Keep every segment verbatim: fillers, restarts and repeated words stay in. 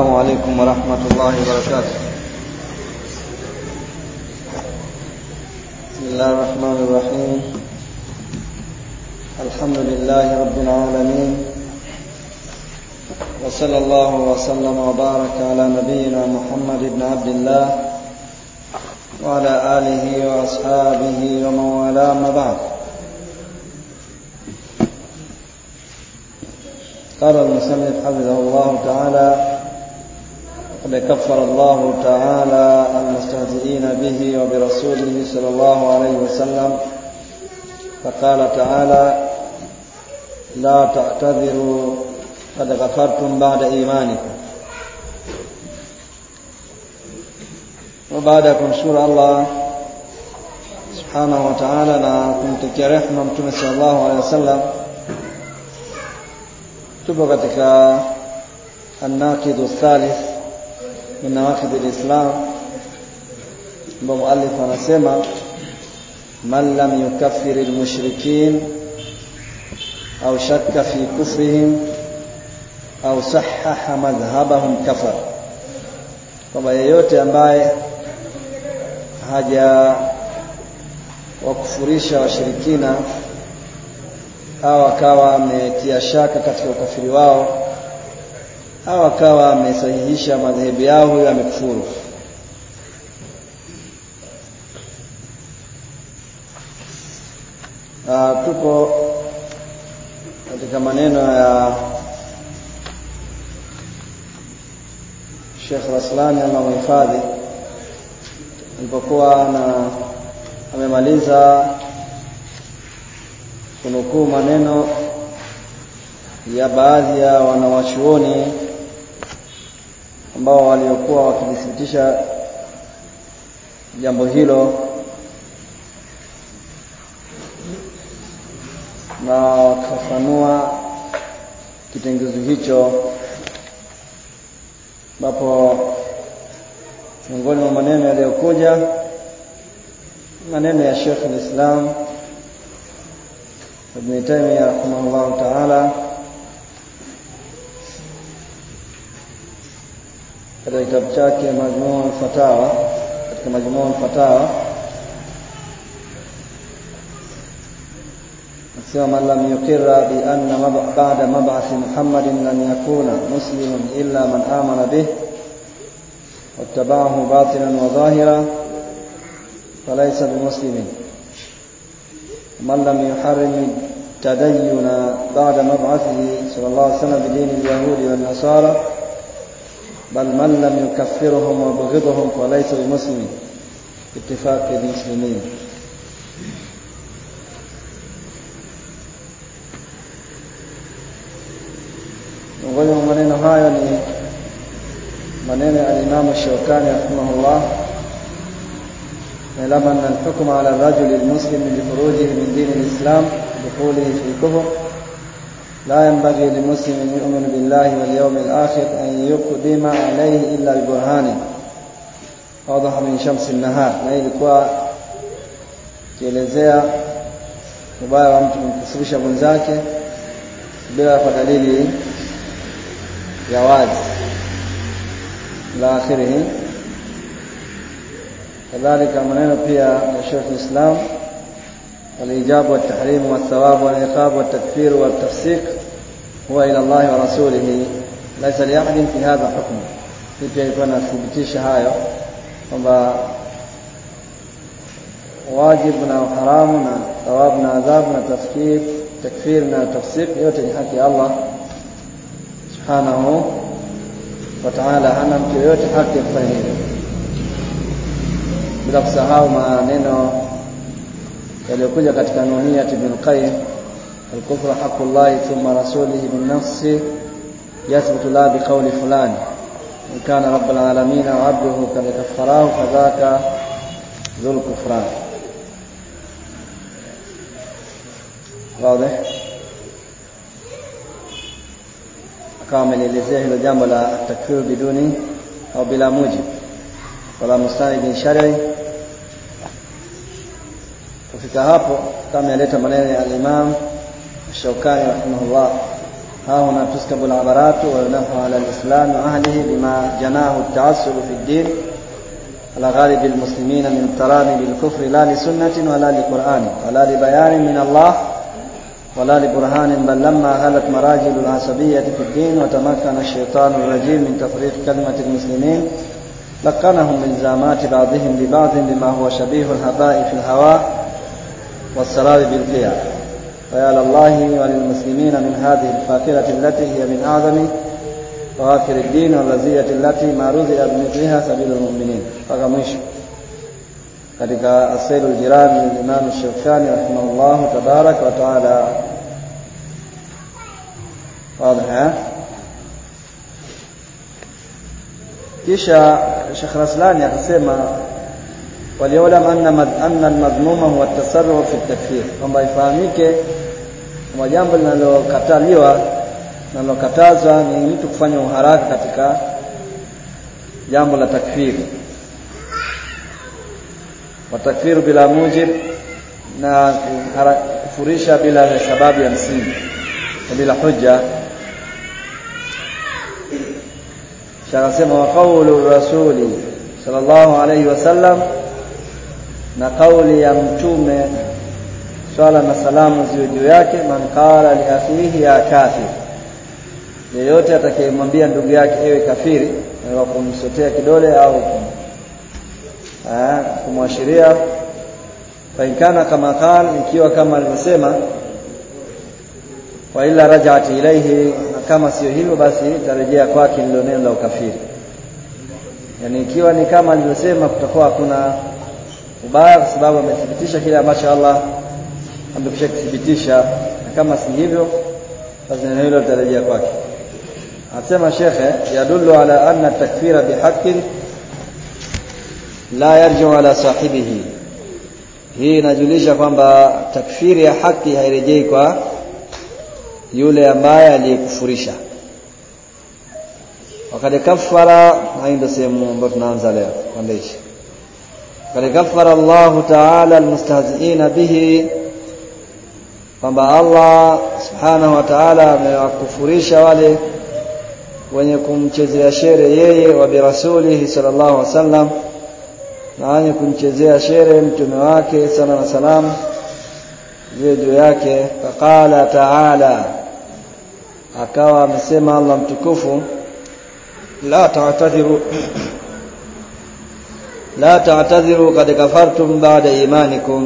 السلام عليكم ورحمة الله وبركاته. بسم الله الرحمن الرحيم. الحمد لله رب العالمين، وصلى الله وسلم وبارك على نبينا محمد بن عبد الله وعلى آله وأصحابه ومن والاه، ما بعد. قال المصنف حفظه الله تعالى: قد كفر الله تعالى المستهزئين به وبرسوله صلى الله عليه وسلم، فقال تعالى: لا تعتذروا قد كفرتم بعد إيمانكم. وبعد kumshukuru Allah subhanahu wa ta'ala na kumtakia rehema Mtume sallallahu alaihi wasallam, tupo katika an-naqidu thalith min nawaqid al-islam, ambapo muallif anasema: man lam yukaffir al-mushrikin au shakka fi kufrihim au sahaha madhhabahum kafar, kwamba yeyote ambaye haja wakufurisha washirikina au akawa ametia shaka katika ukafiri wao au akawa amesahihisha madhehebu yao, huyo amekufuru. Ah, tupo katika maneno ya Sheikh Raslani Allah mhifadhi, alipokuwa na amemaliza kunukuu maneno ya baadhi ya wanawachuoni ambao waliokuwa wakithibitisha jambo hilo na wakafanua kitengezo hicho, ambapo miongoni mwa maneno yaliyokuja maneno ya Sheikh al-Islam Ibn Taymiyyah rahimahullah ta'ala katika kitabu chake Majmu' al-Fatawa. Katika Majmu' al-Fatawa asema: man lam yuqirra bi anna ba'da mab'ath Muhammadin lam yakuna musliman illa man amana bih wattaba'ahu batinan wa zahiran falaysa bimuslimin. من لم يحرم التدين بعد مبعثه صلى الله عليه وسلم بدين اليهود والنصارى بل من لم يكفرهم وبغضهم فليس بمسلم باتفاق المسلمين. Miongoni mwa maneno hayo ni maneno ya Imam Shawkani rahimahullah: اعلم أن الحكم على الرجل المسلم بخروجه من دين الإسلام دخوله في الكفر لا ينبغي لمسلم يؤمن بالله واليوم الآخر أن يقدم عليه إلا ببرهان واضح من شمس النهار. na ilikuwa kielezea ubaya wa mtu kumkufurisha mwenzake bila kwa dalili ya wazi la akhirih. كذلك maneno pia ya Sheikh al-Islam: al-ijab wa at-tahrim wa ath-thawab wa al-iqab wa at-takfir wa at-tafsiq huwa ila Allah wa rasulih laysa li ahadin fi hadha hukm. Pia ilikuwa inathibitisha hayo kwamba wajibu na haramu na thawabu na adhabu na tafkir takfir na tafsiq yote ni haki ya Allah subhanahu wa ta'ala. Hana mtu yote haki ya kufanya hivyo, bila kusahau maneno yaliyokuja katika Nuniyat Ibn al-Qayyim: al-kufru haqqullahi thumma rasulihi bin-nafsi yathbutu la biqawli fulani in kana rabbul alamin wa 'abduhu kad kaffarahu fadhaka dhul kufran. Wazi kama ameelezea hilo jambo la takfir biduni au bila mujib wala mustanid shar'i. Kufika hapo kama yaleta maneno ya al-Imam Shawkani rahimahullah ها هنا تسكب العبرات وينفع على الإسلام وأهله بما جناه التعسل في الدين على غالب المسلمين من الترامي بالكفر لا لسنة ولا لقرآن ولا لبيان من الله ولا لبرهان، بل لما غلت مراجل العصبية في الدين وتمكن الشيطان الرجيم من تفريق كلمة المسلمين لقنهم إلزامات بعضهم لبعض بما هو شبيه الهباء في الهواء والسراب بالقيع. فيا لله وللمسلمين من هذه الفاكرة التي هي من أعظم فواكر الدين والرزية التي ما رضي بمثلها سبيل المؤمنين. فقمش katika Asailu al-Jiran al-Imam al-Shawkani rahimahullah tabarak wa ta'ala. Wazi. Kisha Sheikh Raslani akasema waliolam anna anna al-madhmuma huwa at-tasarruf fi at-takfir, kwamba ifahamike kama jambo linalokataliwa linalokatazwa ni mtu kufanya uharaka katika jambo la takfiri. Wa takfiru bila mujib, na kufurisha bila sababu ya msingi bila hujja. Shakasema wa qawlu rasuli sallallahu alayhi wasallam, na kauli ya mtume swalla na salamu ziwe juu yake, man qala li akhihi ya kafir, yeyote atakayemwambia ndugu yake ewe kafiri, na kumsotea kidole au ah kumwashiria, fa inkana kama qala, ikiwa kama alivyosema, wa illa raj'at ilayhi, na kama sio hivyo basi tarejea kwake lilo neno la ukafiri. Yani ikiwa ni kama alivyosema kutakuwa hakuna ubaya, kwa sababu amethibitisha kile ambacho Allah amekwisha kuthibitisha, na kama si hivyo basi neno hilo litarejea kwake. Anasema shekhe, yadullu ala anna takfira bihaqqin la yarji'u ala sahibihi, hii inajulisha kwamba takfiri ya haki hairejei kwa yule ambaye aliyekufurisha. Wakati kafara, haina sehemu ambayo tunaanza leo kuandishi. Wakati kafara Allah ta'ala almustahzi'ina bihi, kwamba Allah subhanahu wa ta'ala amewakufurisha wale wenye kumchezea shere yeye wa birasulihi sallallahu alaihi wasallam, na wenye kumchezea shere mtume wake sallallahu alaihi wasallam ziwe juu yake. Faqala ta'ala, akawa amesema Allah mtukufu, la ta'tadhiru la ta'tadhiru qad kafartum ba'da imanikum,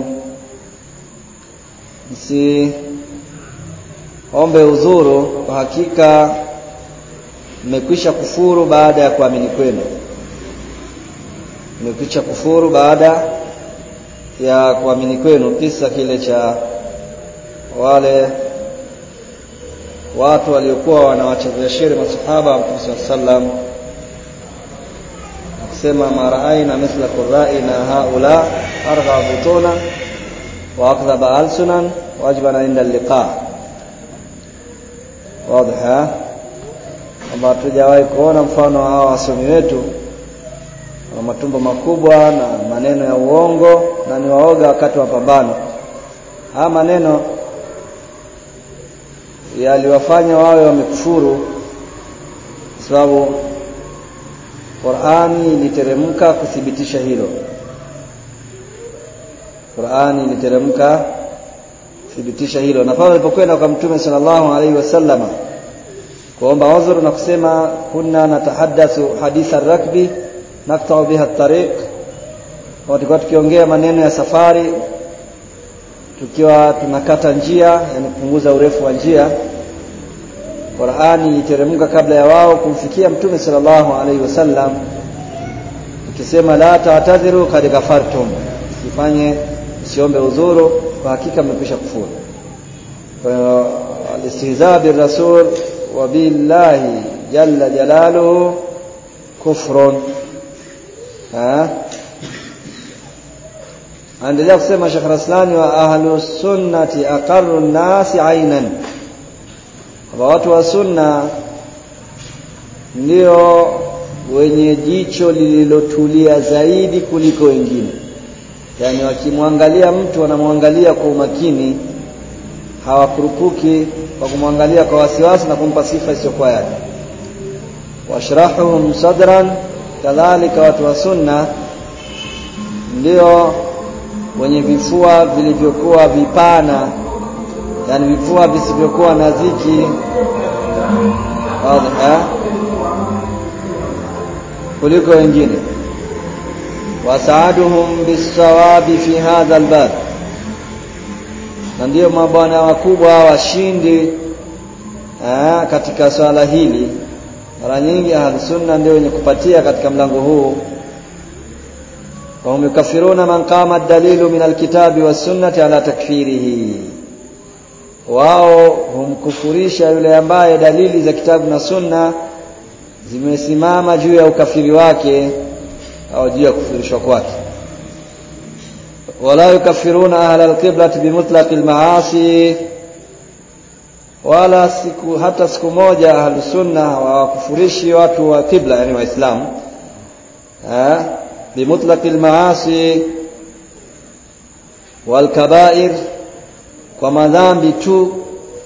si ombe uzuru, kwa hakika mmekwisha kufuru baada ya kuamini kwenu. Mmekwisha kufuru baada ya kuamini kwenu. Kisa kile cha wale watu waliokuwa wanawachezea shere masahaba wa Mtume sallam, akisema maraaina mithla qurra'ina haula argha butuna wa akdhaba alsunan wajibana inda liqa. Wazi, kwamba tujawahi kuona mfano wa hawa wasomi wetu na matumbo makubwa na maneno ya uongo, na ni waoga wakati wa pambano. Haya maneno yaliwafanya wawe wamekufuru, sababu Qur'ani iliteremka kuthibitisha hilo. Qur'ani iliteremka kuthibitisha hilo. Na pale alipokwenda kwa Mtume sallallahu alaihi wasallam kuomba udhuru na kusema kunna natahaddathu haditha ar-rakbi naqta'u biha at-tariq, tulikuwa tukiongea maneno ya safari tukiwa tunakata njia, yani kupunguza urefu wa njia. Qur'ani iliteremka kabla ya wao kumfikia Mtume sallallahu alaihi wasallam ikisema la ta'tadhiru qad kafartum, sifanye usiombe udhuru, kwa hakika mmekwisha kufuru. Kwa hiyo al-istihza bir rasul wa billahi jalla jalaluhu kufrun. ha Anaendelea kusema Sheikh Raslani, wa ahlus sunnati aqarru an-nasi aynan, kwa watu wa sunna ndio wenye jicho lililotulia zaidi kuliko wengine. Yani wakimwangalia mtu wanamwangalia kwa umakini, hawakurupuki kwa kumwangalia kwa wasiwasi na kumpa sifa isiyokuwa yake. Washrahuhum sadran, kadhalika watu wa sunna ndio wenye vifua vilivyokuwa vipana, yani vifua visivyokuwa na dhiki wazi kuliko wengine. Wasaaduhum bisawabi fi hadha albab, na ndio mabwana wakubwa washindi aa, katika swala hili. Mara nyingi ahlus sunna ndio wenye kupatia katika mlango huu. Wa hum yukafiruna man qama ad-dalilu min al-kitabi was-sunnati ala takfirihi, wao humkufurisha yule ambaye dalili za kitabu na sunna zimesimama juu ya ukafiri wake au juu ya kufurishwa kwake. Wala yukafiruna ahla al-qiblati bimutlaq al-maasi, wala siku hata siku moja ahlus sunna hawakufurishi watu wa kibla, yani waislamu eh bimutlaq al-maasi wal kaba'ir, kwa madhambi tu.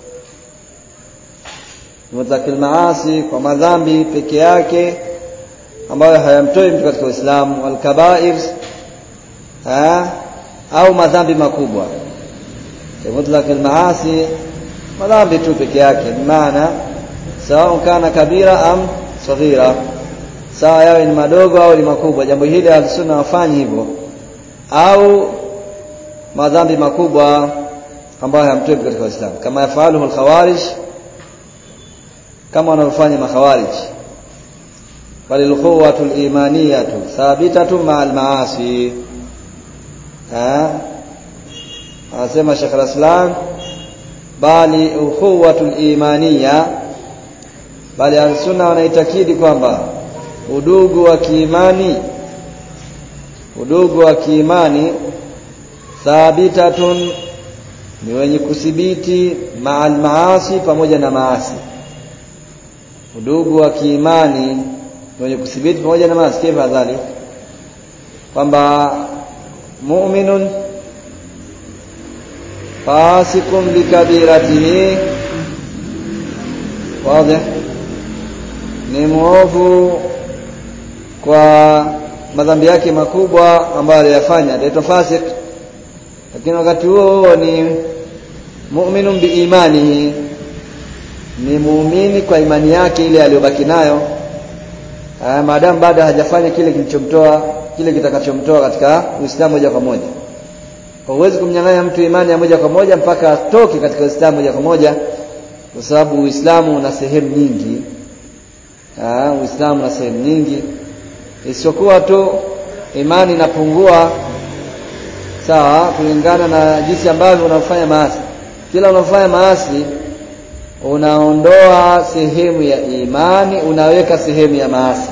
Mutlaq al-maasi, kwa madhambi peke yake ambayo hayamtoi mtu katika Uislamu. Wal kaba'ir eh au madhambi makubwa. Mutlaq al-maasi, madhambi tu peke yake, maana sawa kana kabira am saghira, sawa yawe ni madogo au ni makubwa. Jambo hili al-sunna wafanye hivyo, au madhambi makubwa ambayo hayamtoi katika Uislamu, kama yafaluhu al-khawarij, kama wanavyofanya makhawarij. Bal al-quwwatu al-imaniyatu thabitatu ma al-maasi. Ha anasema Sheikh al-Islam, bali ukhuwatu al-imaniya, bali al-sunna wanaitakidi kwamba udugu wa kiimani, udugu wa kiimani thabitatun, ni wenye kuthibiti ma'al maasi, pamoja na maasi. Udugu wa kiimani ni wenye kuthibiti pamoja na maasi. Kifa dhali, kwamba mu'minun fasikum likabiratihi, wazi, ni muovu kwa madhambi yake makubwa ambayo aliyafanya, ndio fasik. Lakini wakati huo ni mu'minun biimanihi, ni muumini kwa imani yake ile aliyobaki nayo, maadamu baada hajafanya kile kilichomtoa, kile kitakachomtoa katika Uislamu moja kwa moja. Huwezi kumnyang'anya mtu imani ya moja kwa moja mpaka atoke katika Uislamu moja kwa moja, kwa sababu Uislamu una sehemu nyingi. Ah, Uislamu una sehemu nyingi, isiyokuwa tu imani inapungua sawa kulingana na jinsi ambavyo unafanya maasi. Kila unafanya maasi unaondoa sehemu ya imani, unaweka sehemu ya maasi.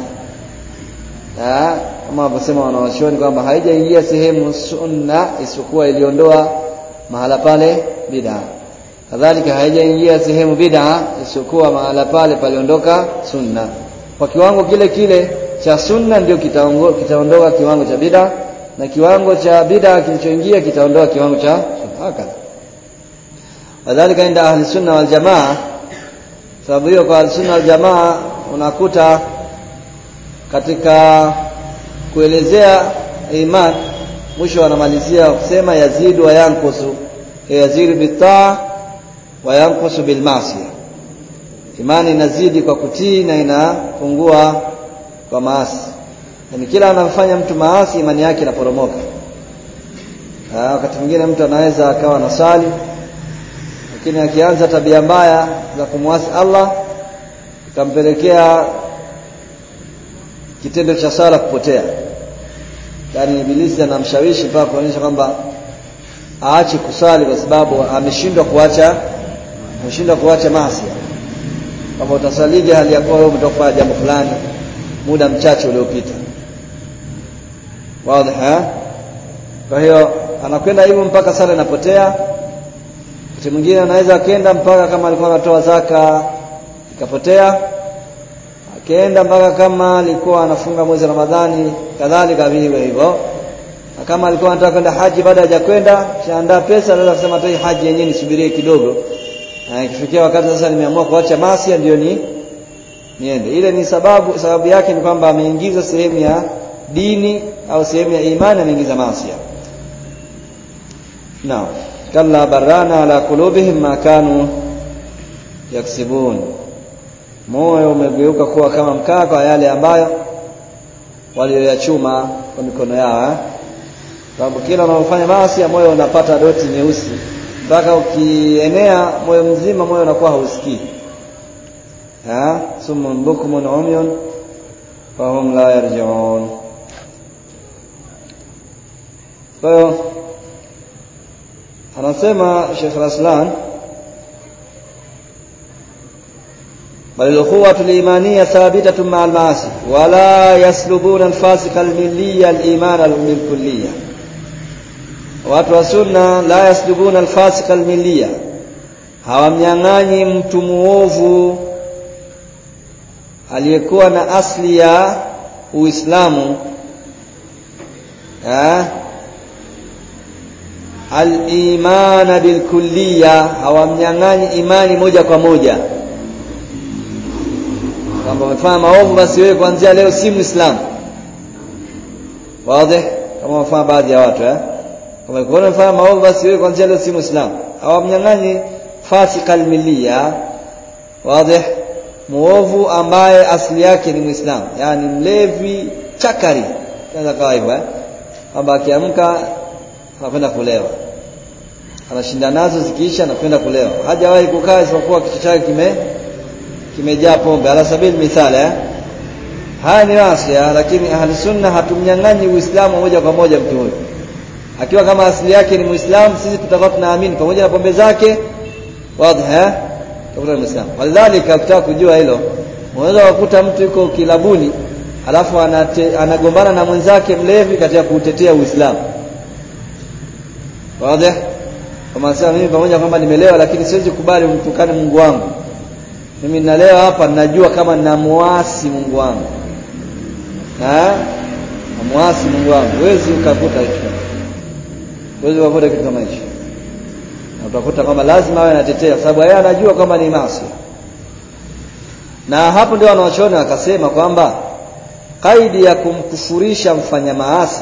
Ah, kama wanavyosema wanawachuoni kwamba haijaingia sehemu sunna isipokuwa iliondoa mahala pale bid'a. Kadhalika haijaingia sehemu bid'a isipokuwa mahala pale paliondoka sunna. Kwa kiwango kile kile cha sunna ndio kitaondoka kiwango cha bid'a, na kiwango cha bid'a kilichoingia kitaondoa kiwango cha sunna. Kadhalika inda ahli sunna wal jamaa, sababu hiyo kwa ahli sunna wal jamaa unakuta katika kuelezea iman mwisho wanamalizia kusema yazidu wa yankusu, yazidu bitaa wa yankusu bil maasi. Imani inazidi kwa kutii na inapungua kwa maasi. Yani kila anafanya mtu maasi, imani yake inaporomoka. Wakati mwingine mtu anaweza akawa nasali, lakini akianza tabia mbaya za kumwasi Allah ikampelekea kitendo cha sala kupotea. Yani ibilisi anamshawishi mpaka kuonyesha kwamba aache kusali kwa sababu ameshindwa kuacha ameshindwa kuacha maasi. Kama utasalije hali ya kuwa wewe umetoka jambo fulani muda mchache uliopita. Wazi ha? Kwa hiyo anakwenda hivyo mpaka sala inapotea. Mtu mwingine anaweza akaenda mpaka kama alikuwa anatoa zaka ikapotea, akaenda mpaka kama alikuwa anafunga mwezi wa Ramadhani kadhalika vile hivyo. Na kama alikuwa anataka kwenda haji baada hajakwenda, shaandaa pesa, anaweza kusema tu haji yenyewe nisubirie kidogo. Na ikifikia wakati sasa nimeamua kuacha maasi ndio ni niende. Ile ni sababu sababu yake ni kwamba ameingiza sehemu ya dini au sehemu ya imani, ameingiza maasi. Naam. Kalla barana ala qulubihim ma kanu yaksibun. Moyo umegeuka kuwa kama mkaa kwa yale ambayo walioyachuma kwa mikono yao. Eh? Sababu kila unapofanya maasi moyo unapata doti nyeusi. Mpaka ukienea moyo mzima, moyo unakuwa hausikii. Ha? Summun bukmun umyun fahum la yarji'un. Kwa hiyo anasema Sheikh Raslan, bal al-ukhuwatu al-imaniyya thabitatun ma'a al-ma'asi wa la yaslubuna al-fasiqa al-milliyya al-iman al-kulliyya. Watu wa sunna la yaslubuna al-fasiqa al-milliyya, hawamnyang'anyi mtu muovu aliyekuwa na asli ya Uislamu eh al-iman bil-kulliyya, hawamnyang'anyi imani moja kwa moja. Kama umefanya maovu basi wewe kuanzia leo si Muislamu. Wazi? Kama wafanya baadhi ya watu eh kama umefanya maovu basi wewe kuanzia leo si Muislamu. Hawamnyang'anyi fasika al-milliyya. Wazi? Muovu ambaye asili yake ni Muislamu, yani mlevi chakari, kaza kawa hivyo eh kwamba akiamka anakwenda kulewa, anashinda nazo, zikiisha anakwenda kulewa, hajawahi kukaa isipokuwa kichwa chake kime kimejaa pombe, ala sabili mithali eh haya ni wasi. Lakini ahli sunna hatumnyang'anyi Uislamu moja kwa moja mtu huyo. Akiwa kama asili yake ni Muislamu, sisi tutakuwa tunaamini pamoja na pombe zake, wazi eh tutakuwa ni Muislamu. Walidhalika ukitaka kujua hilo, unaweza kukuta mtu yuko kilabuni alafu anate, anagombana na mwenzake mlevi katika kutetea Uislamu. Wazi? Kama sasa mimi pamoja kwamba nimelewa, lakini siwezi kubali mtukane Mungu wangu. Mimi ninalewa hapa, ninajua kama ninamuasi Mungu wangu. Na namuasi Mungu wangu. Huwezi ukakuta hicho. Huwezi ukakuta kitu kama hicho. Na utakuta kwamba lazima awe anatetea sababu yeye anajua kama ni maasi. Na hapo ndio wanaochona akasema kwamba kaidi ya kumkufurisha mfanya maasi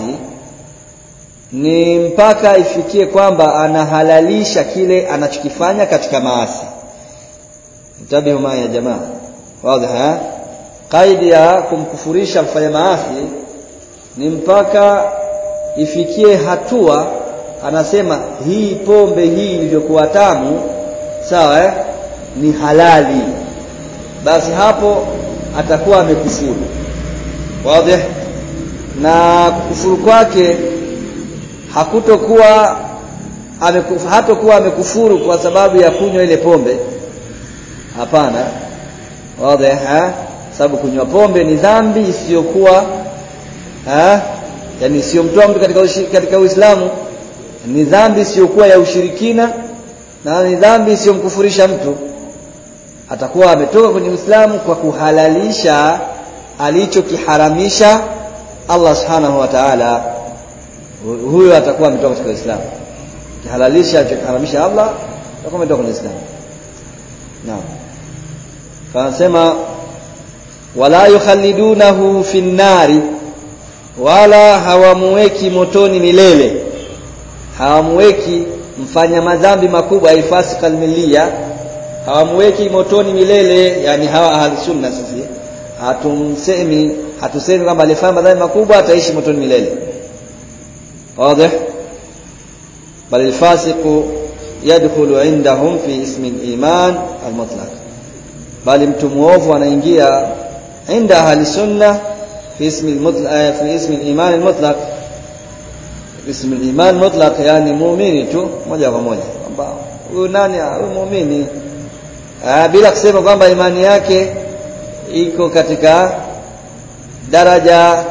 ni mpaka ifikie kwamba anahalalisha kile anachokifanya katika maasi. Mtabihu maa ya jamaa. Wazi ha? Kaidi ya kumkufurisha mfanya maasi ni mpaka ifikie hatua anasema hii pombe hii iliyokuwa tamu sawa eh ni halali. Basi hapo atakuwa amekufuru. Wazi? Na kufuru kwake hakutokuwa amekufa, hatakuwa amekufuru kwa sababu ya kunywa ile pombe. Hapana. Wazi ha? Sababu kunywa pombe ni dhambi isiyokuwa ha? Yani sio mtoa mtu katika ushiriki, katika Uislamu, ni dhambi isiyokuwa ya ushirikina na ni dhambi isiyomkufurisha mtu. Atakuwa ametoka kwenye Uislamu kwa kuhalalisha alichokiharamisha Allah Subhanahu wa Ta'ala. Huyo atakuwa ametoka katika Uislamu. Kihalalisha alichokiharamisha Allah, atakuwa ametoka kwenye Uislamu. Naam. Kanasema wala yukhallidunahu fin nari, wala hawamweki motoni milele. Hawamweki mfanya madhambi makubwa ifasika almiliya, hawamweki motoni milele. Yani hawa ahli sunna sisi hatumsemi hatusemi kwamba alifanya madhambi makubwa ataishi motoni milele. Wazi? Bal alfasiqu yadkhulu indahum fi ismi al-iman al-mutlaq, bali mtu muovu anaingia inda ahli sunna fi ismi al-mutlaq, fi ismi al-iman al-mutlaq. Ismi al-iman mutlaq yani muumini tu moja kwa moja, kwamba huyu nani, huyu muumini, bila kusema kwamba imani yake iko katika daraja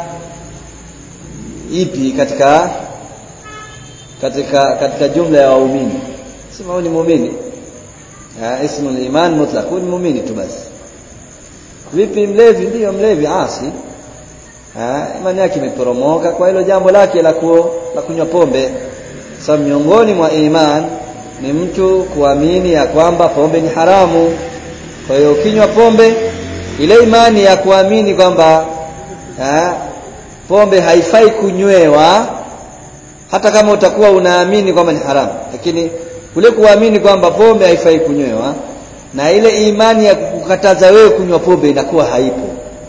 ipi katika katika katika jumla ya waumini. Sema huyu ni muumini, ismu al-iman mutlaq, huyu ni muumini tu basi. Vipi mlevi? Ndio mlevi asi, ha, imani yake imeporomoka kwa hilo jambo lake la la kunywa pombe. Sasa miongoni mwa iman ni mtu kuamini ya kwamba pombe ni haramu. Kwa hiyo ukinywa pombe, ile imani ya kuamini kwamba pombe haifai kunywewa, hata kama utakuwa unaamini kwamba ni haramu, lakini kule kuamini kwamba pombe haifai kunywewa na ile imani ya kukataza wewe kunywa pombe inakuwa haipo.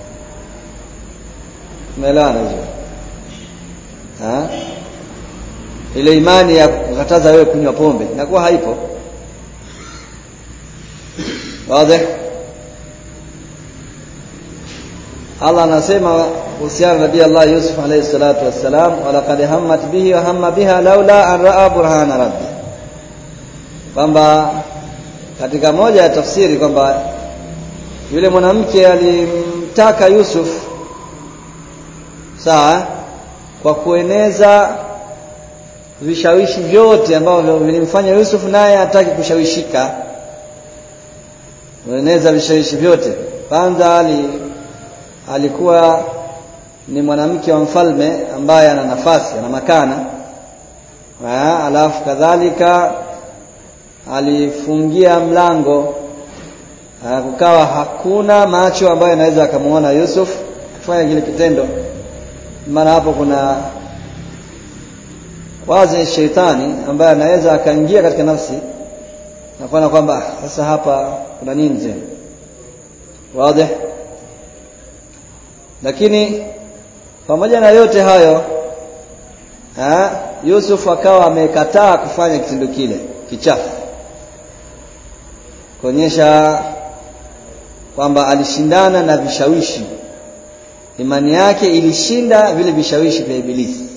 Umeelewana hiyo? Ha? Ile imani ya kukataza wewe kunywa pombe inakuwa haipo. Wazi? Allah anasema kuhusiana na Nabii Allah Yusuf alayhi salatu wassalam, walaqad hammat bihi wa hamma biha laula an ra'a burhana rabbi, kwamba katika moja ya tafsiri kwamba yule mwanamke alimtaka Yusuf sawa kwa kueneza vishawishi vyote ambavyo vilimfanya Yusuf naye ataki kushawishika. Kueneza vishawishi vyote. Kwanza ali alikuwa ni mwanamke wa mfalme ambaye ana nafasi, ana makana. Wa alafu kadhalika alifungia mlango, kukawa hakuna macho ambayo yanaweza akamuona Yusuf kufanya kile kitendo. Maana hapo kuna wazi shetani ambaye anaweza akaingia katika nafsi na kuona kwamba sasa hapa kuna nini tena. Wazi? Lakini pamoja na yote hayo, ha, Yusuf akawa amekataa kufanya kitendo kile kichafu, kuonyesha kwamba alishindana na vishawishi. Imani yake ilishinda vile vishawishi vya ibilisi.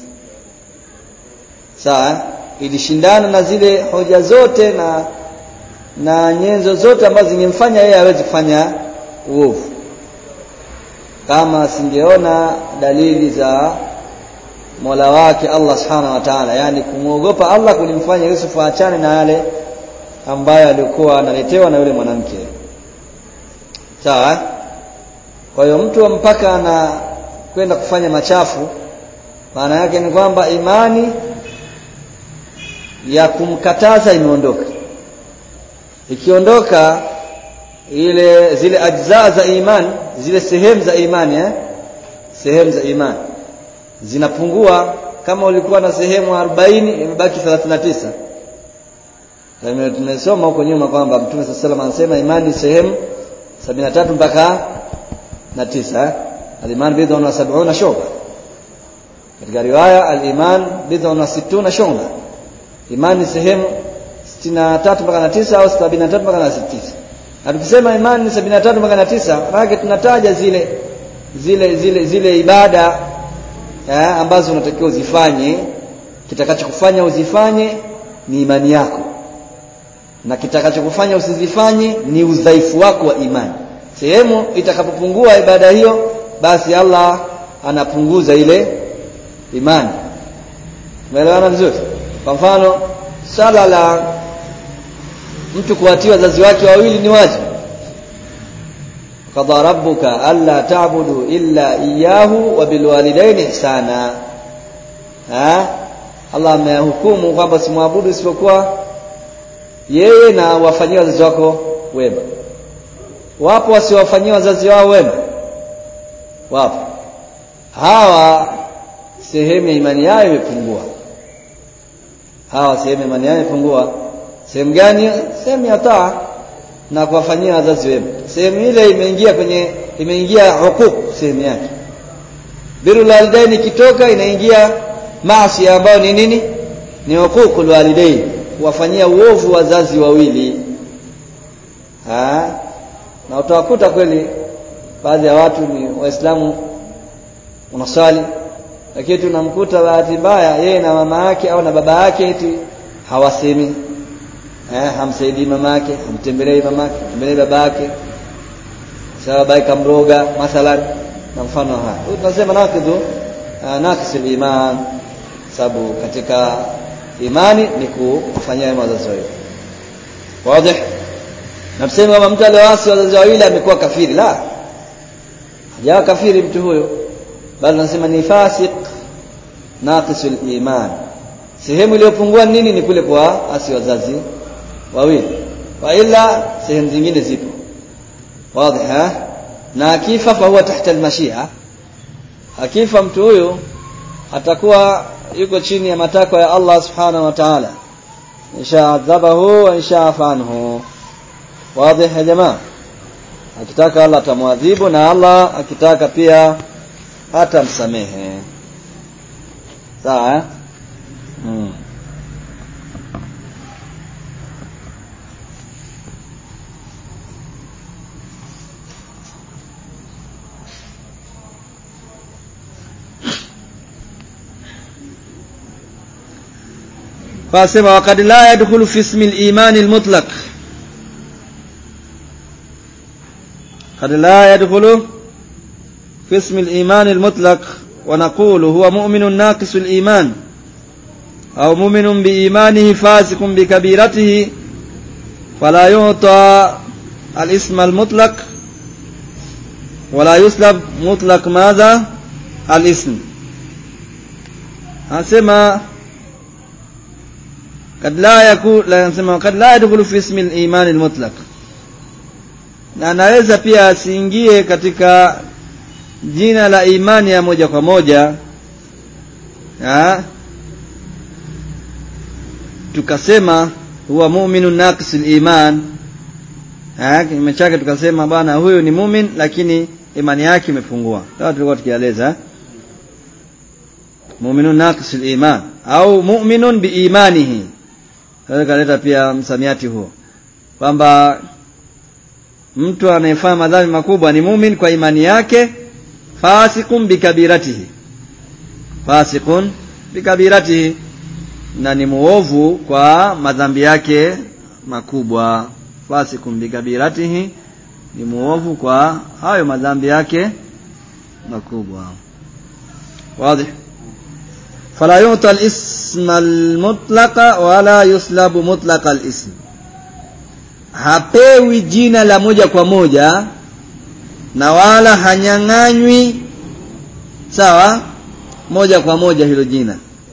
Sawa? Ilishindana na zile hoja zote na na nyenzo zote ambazo zingemfanya yeye aweze kufanya uovu. Kama singeona dalili za Mola wake Allah Subhanahu wa Ta'ala, yani kumuogopa Allah kulimfanya Yusuf aachane na yale ambayo alikuwa analetewa na yule mwanamke. Sawa? Kwa hiyo mtu mpaka ana kwenda kufanya machafu, maana yake ni kwamba imani ya kumkataza imeondoka. Ikiondoka ile zile ajza za imani, zile sehemu za imani eh sehemu za imani zinapungua. Kama ulikuwa na sehemu arobaini, imebaki thelathini na tisa. Na tumesoma huko nyuma kwamba Mtume sallallahu alayhi wasallam anasema imani sehemu sabini na tatu mpaka na tisa. Al-iman bid'un wa sab'una shu'ba. Katika riwaya al-iman bid'un wa sittuna shu'ba. Imani sehemu sitini na tatu mpaka na tisa au sabini na tatu mpaka na tisa. Na tukisema imani ni sabini na tatu mpaka na tisa, maana tunataja zile zile zile zile ibada ya, ambazo unatakiwa uzifanye. Kitakachokufanya uzifanye ni imani yako, na kitakachokufanya usizifanye ni udhaifu wako wa imani. Sehemu itakapopungua ibada hiyo, basi Allah anapunguza ile imani. Umeelewana vizuri? Kwa mfano, sala la mtu kuwatii wazazi wake wawili ni wajibu. Qadha rabbuka alla ta'budu illa iyyahu wa bil walidayni ihsana. Ha? Allah amehukumu kwamba simwabudu isipokuwa yeye na wafanyie wazazi wako wema. Wapo wasiwafanyie wazazi wao wema? Wapo. Hawa sehemu ya imani yao imepungua. Hawa sehemu ya imani yao imepungua. Sehemu gani? Sehemu ya taa na kuwafanyia wazazi wema. Sehemu ile imeingia kwenye imeingia hukuku sehemu yake. Birrul walidaini kitoka inaingia maasi ambayo ni nini? Ni hukukul walidaini, kuwafanyia uovu wazazi wawili. Ha? Na utawakuta kweli baadhi ya watu ni Waislamu unasali, lakini tunamkuta bahati mbaya yeye na mama yake au na baba yake eti hawasemi. Eh, hamsaidii mama yake, hamtembelei mama yake, hamtembelei baba yake. Sawa, baba kamroga mathalan na mfano haya. Tunasema nakidhu nakisul iman, sababu katika imani ni kufanyia wazazi wawili. Wazi? Na tuseme kama mtu aliyeasi wazazi wawili amekuwa kafiri, la. Hajawa kafiri mtu huyo. bali nasema ni fasiq naqisul iman. Sehemu iliyopungua nini? Ni kule kwa asi wazazi wawili, wa ila sehemu zingine zipo wazi. Ha, na akifa fa huwa tahta almashia. Akifa mtu huyo atakuwa yuko chini ya matakwa ya Allah subhanahu wa ta'ala, insha adhabahu wa insha afanhu. Wazi ya jamaa, akitaka Allah atamwadhibu na Allah akitaka pia atamsamehe. Sawa? Hmm. فاسمع وقد لا يدخل في اسم الإيمان المطلق قد لا يدخل في اسم الإيمان المطلق ونقول هو مؤمن ناقص الإيمان أو مؤمن بإيمانه فاسق بكبيرته فلا يعطى الاسم المطلق ولا يسلب مطلق ماذا الاسم. أسمع قد لا يكون لا يسمى قد لا يدخل في اسم الإيمان المطلق, na anaweza pia asiingie katika jina la imani ya moja kwa moja. Ha? Tukasema huwa mu'minun naqisul iman. Ha, kimechake tukasema bwana huyu ni mu'min lakini imani yake imepungua. Sasa tulikuwa tukieleza mu'minun naqisul iman au mu'minun biimanihi. Sasa kaleta pia msamiati huo kwamba mtu anayefanya madhambi makubwa ni mu'min kwa imani yake, fasiqun bikabiratihi, fasiqun bikabiratihi, na ni muovu kwa madhambi yake makubwa. Fasiqun bikabiratihi, ni muovu kwa hayo madhambi yake makubwa. Wazi? Fala yu'ta al-ism al-mutlaqa wala yuslabu mutlaqa al-ism. Hapewi jina la moja kwa moja na wala hanyang'anywi sawa moja kwa moja hilo jina.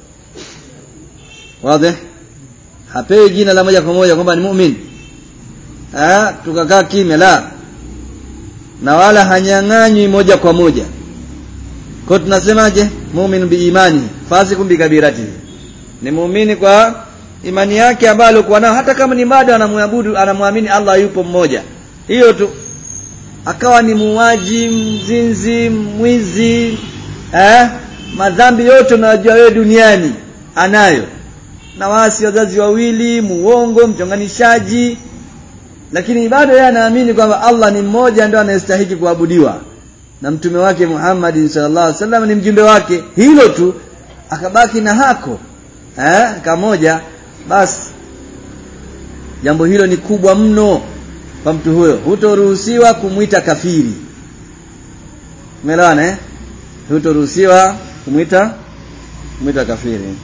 Wazi? Hapewi jina la moja kwa moja kwamba ni mu'min, ah tukakaa kimya, la, na wala hanyang'anywi moja kwa moja. Kwa tunasemaje? Mu'min bi imani fasiqun bi kabiratihi, ni muumini kwa imani yake ambayo alikuwa nayo, hata kama ni bado anamwabudu, anamwamini Allah yupo mmoja, hiyo tu. Akawa ni muuaji, mzinzi, mwizi, eh madhambi yote unajua wewe duniani anayo, na wasi wazazi wawili, muongo, mchonganishaji, lakini bado yeye anaamini kwamba Allah ni mmoja ndio anayestahili kuabudiwa na mtume wake Muhammad sallallahu alaihi wasallam ni mjumbe wake. Hilo tu akabaki na hako eh kamoja, basi jambo hilo ni kubwa mno kwa mtu huyo. Hutoruhusiwa kumuita kafiri. Umeelewana eh? Hutoruhusiwa kumuita kumuita kafiri.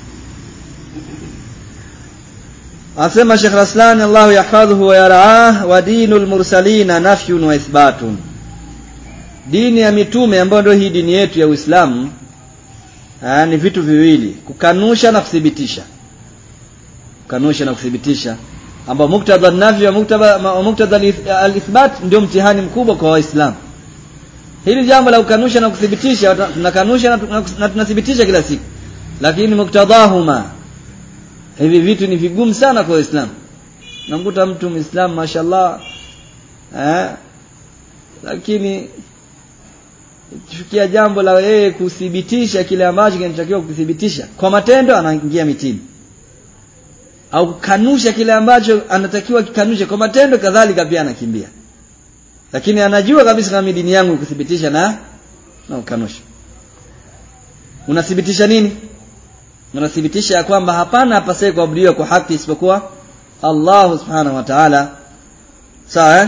Asema Sheikh Raslan Allah yahfadhuhu wa yar'ah, wa dinul mursalina nafyun wa ithbatun. Dini ya mitume ambayo ndio hii dini yetu ya Uislamu ni vitu viwili, kukanusha na kuthibitisha. Kukanusha na kuthibitisha, ambao muktadha an-nafy wa muktadha muktadha al-ithbat ndio mtihani mkubwa kwa Waislamu. Hili jambo la kukanusha na kuthibitisha, tunakanusha na tunathibitisha kila siku, lakini muktadahuma, hivi vitu ni vigumu sana kwa Waislamu. Namkuta mtu Muislamu mashallah eh lakini ikifikia jambo la yeye kuthibitisha kile ambacho kinatakiwa kuthibitisha kwa matendo, anaingia mitini, au kukanusha kile ambacho anatakiwa kikanusha kwa matendo, kadhalika pia anakimbia. Lakini anajua kabisa kama dini yangu kuthibitisha na na kukanusha. Unathibitisha nini? Unathibitisha ya kwamba hapana apasaye kuabudiwa kwa haki isipokuwa Allah subhanahu wa ta'ala. Sawa eh?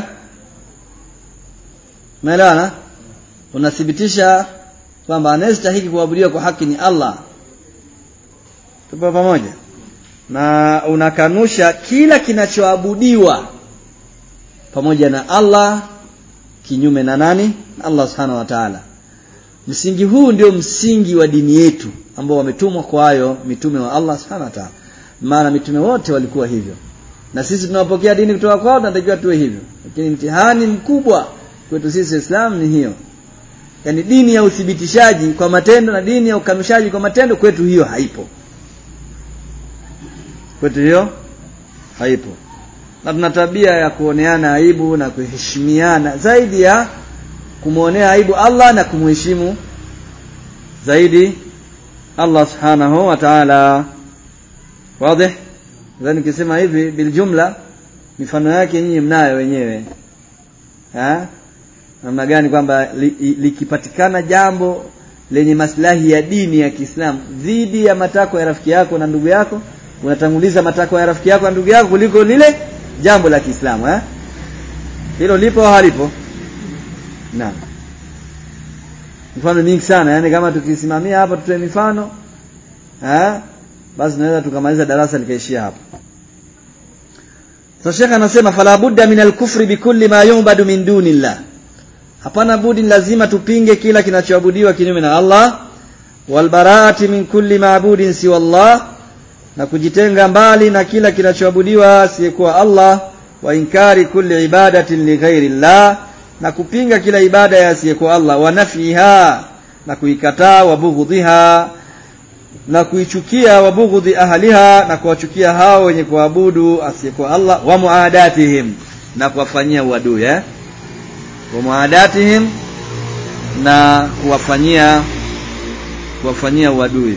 Melana, unathibitisha kwamba anayestahili kuabudiwa kwa haki ni Allah. Tupo pamoja? Na unakanusha kila kinachoabudiwa pamoja na Allah kinyume na nani? Allah subhanahu wa ta'ala. Msingi huu ndio msingi wa dini yetu ambao wametumwa kwayo mitume wa Allah Subhanahu wa ta'ala. Maana mitume wote walikuwa hivyo. Na sisi tunapokea dini kutoka kwao, tunatakiwa tuwe hivyo. Lakini mtihani mkubwa kwetu sisi Islam ni hiyo. Yaani dini ya uthibitishaji kwa matendo na dini ya ukanushaji kwa matendo, kwetu hiyo haipo. Kwetu hiyo haipo. Na tuna tabia ya kuoneana aibu na kuheshimiana zaidi ya kumuonea aibu Allah na kumheshimu zaidi Allah Subhanahu wa Ta'ala. Wazi? Nadhani nikisema hivi bil jumla mifano yake nyinyi mnayo wenyewe. Ha? Namna gani kwamba likipatikana li jambo lenye maslahi ya dini ya Kiislamu dhidi ya matakwa ya rafiki yako na ndugu yako, unatanguliza matakwa ya rafiki yako na ndugu yako kuliko lile jambo la Kiislamu, eh? Hilo lipo au halipo? Naam. Mifano mingi sana, yani kama tukisimamia hapa tutoe mifano, eh? Basi tunaweza tukamaliza darasa likaishia hapa. Sasa Sheikh anasema fala budda min al-kufri bikulli ma yu'badu min dunillah. Hapana budi lazima tupinge kila kinachoabudiwa kinyume na Allah, wal bara'ati min kulli ma'budin siwa Allah, na kujitenga mbali na kila kinachoabudiwa asiyekuwa Allah, wa inkari kulli ibadatin li ghairi Allah, na kupinga kila ibada ya asiyekuwa Allah, wa nafiha, na kuikataa, wa bughdhiha, na kuichukia, wa bughdhi ahliha, na kuwachukia hao wenye kuabudu asiyekuwa Allah, wa muadatihim, na kuwafanyia uadui, eh wa muadatihim, na kuwafanyia kuwafanyia uadui.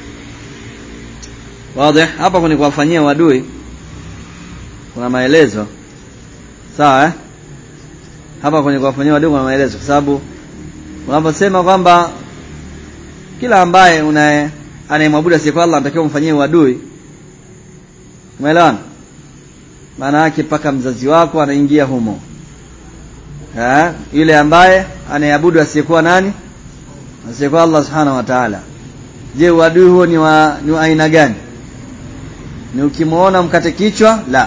Wazi? Hapa kwenye kuwafanyia uadui kuna maelezo. Sawa, eh? Hapa kwenye kuwafanyia uadui kuna maelezo, kwa sababu unaposema kwamba kila ambaye unaye anayemwabudu asiyekuwa Allah anatakiwa kumfanyia uadui, umeelewana? Maana yake paka mzazi wako anaingia humo. Eh, yule ambaye anayeabudu asiyekuwa nani? Asiyekuwa Allah Subhanahu wa Ta'ala. Je, uadui huo ni wa ni aina gani? Ni ukimuona mkate kichwa? La.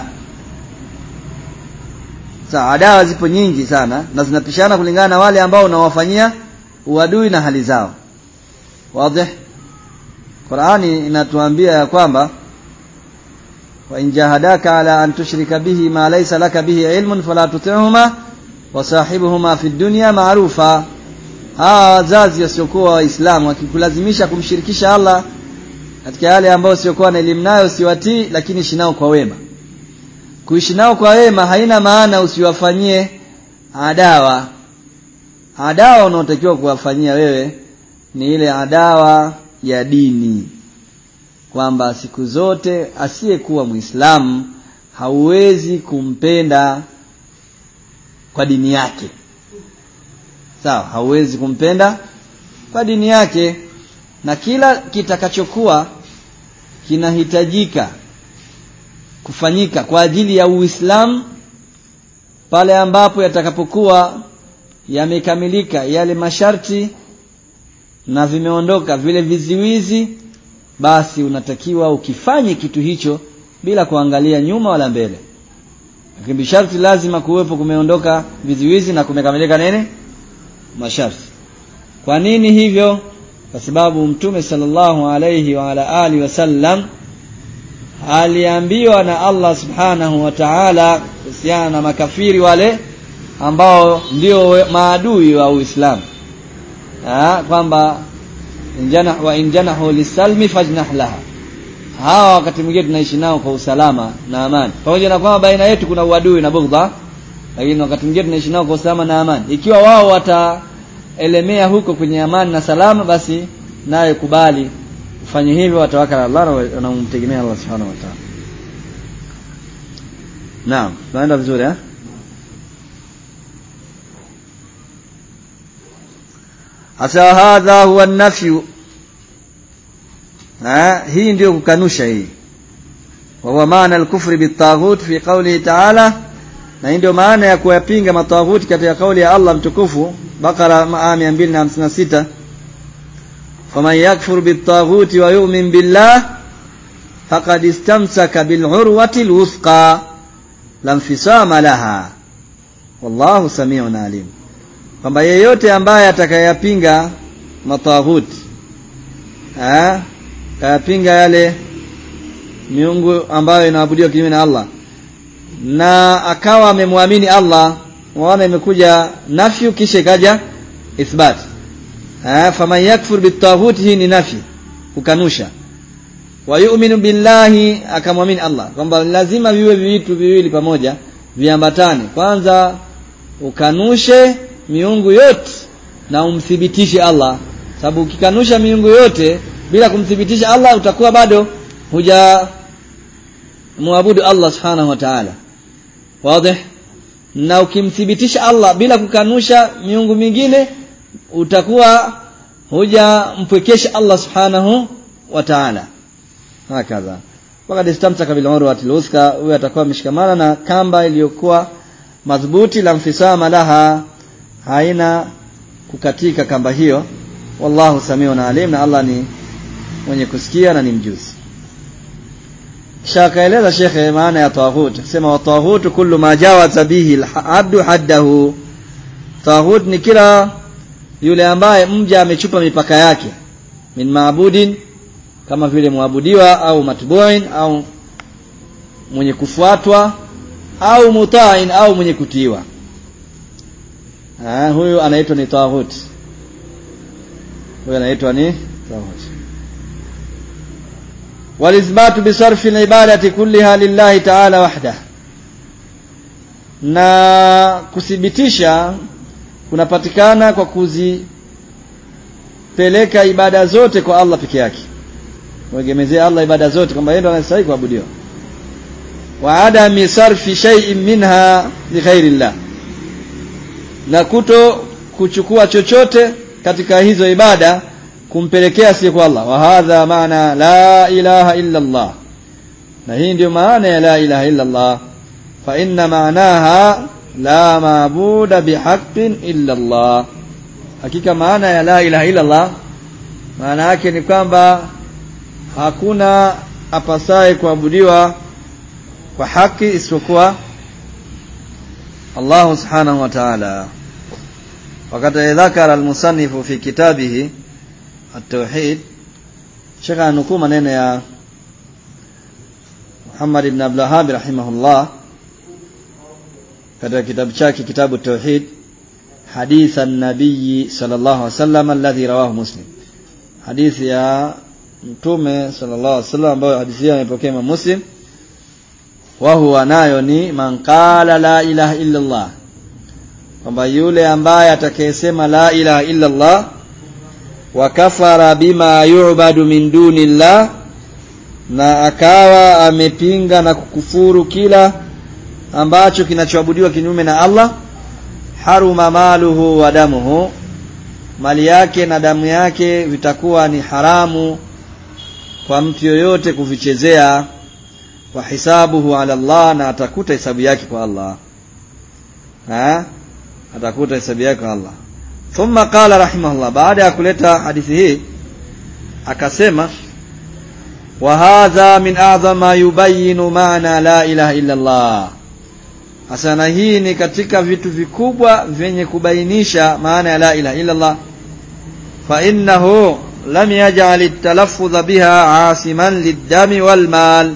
Sasa adawa zipo nyingi sana na zinapishana kulingana na wale ambao unawafanyia uadui na hali zao. Wazi? Qur'ani inatuambia ya kwamba wa in jahadaka ala an tushrika bihi ma laysa laka bihi ilmun fala tuti'huma wa sahibuhuma fi dunya ma'rufa. Hawa wazazi wasiokuwa waislamu wakikulazimisha kumshirikisha Allah katika yale ambayo siokuwa na elimu nayo, usiwatii, lakini ishi nao kwa wema. Kuishi nao kwa wema haina maana usiwafanyie adawa. Adawa unaotakiwa kuwafanyia wewe ni ile adawa ya dini, kwamba siku zote asiyekuwa Muislamu hauwezi kumpenda kwa dini yake. Sawa, hauwezi kumpenda kwa dini yake, na kila kitakachokuwa kinahitajika kufanyika kwa ajili ya Uislamu, pale ambapo yatakapokuwa yamekamilika yale masharti na vimeondoka vile viziwizi, basi unatakiwa ukifanye kitu hicho bila kuangalia nyuma wala mbele. Lakini sharti lazima kuwepo kumeondoka viziwizi na kumekamilika nini? Masharti. Kwa nini hivyo? Kwa sababu Mtume sallallahu alayhi wa ala alihi wasallam aliambiwa na Allah Subhanahu wa Ta'ala kuhusiana na makafiri wale ambao ndio maadui wa Uislamu, ah, kwamba injana wa injanahu lisalmi fajnah laha. Hawa wakati mwingine tunaishi nao kwa usalama na amani, pamoja na kwamba baina yetu kuna uadui na bughdha, lakini wakati mwingine tunaishi nao kwa usalama na amani. Ikiwa wao wataelemea huko kwenye amani na salama, basi naye kubali ufanye hivyo, watawakala Allah na umtegemea Allah Subhanahu wa Ta'ala. Naam, tunaenda vizuri, eh? Asa hadha huwa an-nafyu. Ah, hii ndio kukanusha hii. Wa huwa maana al-kufri bit-taghut fi qawlihi ta'ala, na ndio maana ya kuyapinga mataghuti katika kauli ya Allah mtukufu Bakara mia mbili hamsini na sita, faman yakfur bit-taghuti wa yu'min billah faqad istamsaka bil-urwati al-wuthqa la infisama laha wallahu sami'un alim. Kwamba yeyote ambaye atakayapinga mataghut, eh kayapinga yale miungu ambayo inaabudiwa kinyume na Allah, na akawa amemwamini Allah. Waona imekuja nafyu kisha ikaja ithbat. Ah, faman yakfur bitaghut, hii ni nafi, kukanusha. Wa yu'minu billahi, akamwamini Allah, kwamba lazima viwe vitu viwili pamoja, viambatane. Kwanza ukanushe miungu yote na umthibitishe Allah, sababu ukikanusha miungu yote bila kumthibitisha Allah utakuwa bado huja muabudu Allah subhanahu wa ta'ala. Wazi? Na ukimthibitisha Allah bila kukanusha miungu mingine utakuwa huja mpwekesha Allah subhanahu wa ta'ala. Hakaza wakati istamsaka bil urwatil wuthqa, huyo atakuwa ameshikamana na kamba iliyokuwa madhubuti, la mfisama laha, haina kukatika kamba hiyo. Wallahu samiun alim, na Allah ni mwenye kusikia na ni mjuzi. Shakaeleza shekhe maana ya taghut, sema wa taghut kullu ma jawaza bihi al-abdu haddahu. Taghut ni kila yule ambaye mja amechupa mipaka yake, min maabudin, kama vile muabudiwa, au matbu'in, au mwenye kufuatwa, au muta'in, au mwenye kutiiwa. Ah, huyo anaitwa ni taghut. Huyo anaitwa ni taghut. Walizbatu bisarfi al-ibadati kulliha lillahi ta'ala wahdah, na kuthibitisha kunapatikana kwa kuzipeleka ibada zote kwa Allah peke yake, kuegemezea Allah ibada zote kwamba yeye ndiye anastahili kuabudiwa. Wa adami sarfi shay'in minha li ghairillah, na kuto kuchukua chochote katika hizo ibada kumpelekea si kwa Allah. Wa hadha maana la ilaha illa Allah, na hii ndio maana ya la ilaha illa Allah. Fa inna maanaha la maabuda bihaqqin illa Allah, hakika maana ya la ilaha illa Allah maana yake ni kwamba hakuna apasaye kuabudiwa kwa haki isipokuwa Allah subhanahu wa ta'ala. Wakati dhakara al-musannifu fi kitabihi at-tauhid, shekha anukuu maneno ya Muhammad ibn Abdul Wahhab rahimahullah katika kitabu chake kitabu at-tauhid, hadith an-nabiy sallallahu alaihi wasallam alladhi rawahu Muslim, hadithi ya mtume sallallahu alaihi wasallam ambayo hadithi hiyo imepokea Imam Muslim. Wa huwa nayo ni man qala la ilaha illa Allah, kwamba yule ambaye atakayesema la ilaha illa Allah wa kafara bima yu'badu min dunillah, na akawa amepinga na kukufuru kila ambacho kinachoabudiwa kinyume na Allah, haruma maluhu wa damuhu, mali yake na damu yake vitakuwa ni haramu kwa mtu yoyote kuvichezea. Wa hisabuhu ala Allah, na atakuta hisabu yake kwa Allah. Ha? Atakuta hisabu yake kwa Allah. Thumma qala rahimahullah, baada ya kuleta hadithi hii akasema, wa hadha min a'zama yubayinu maana la ilaha illa Allah. Asana hii ni katika vitu vikubwa vyenye kubainisha maana ya la ilaha illa Allah. Fa innahu lam yaj'al at-talaffuz biha 'asiman lid-dami wal mal,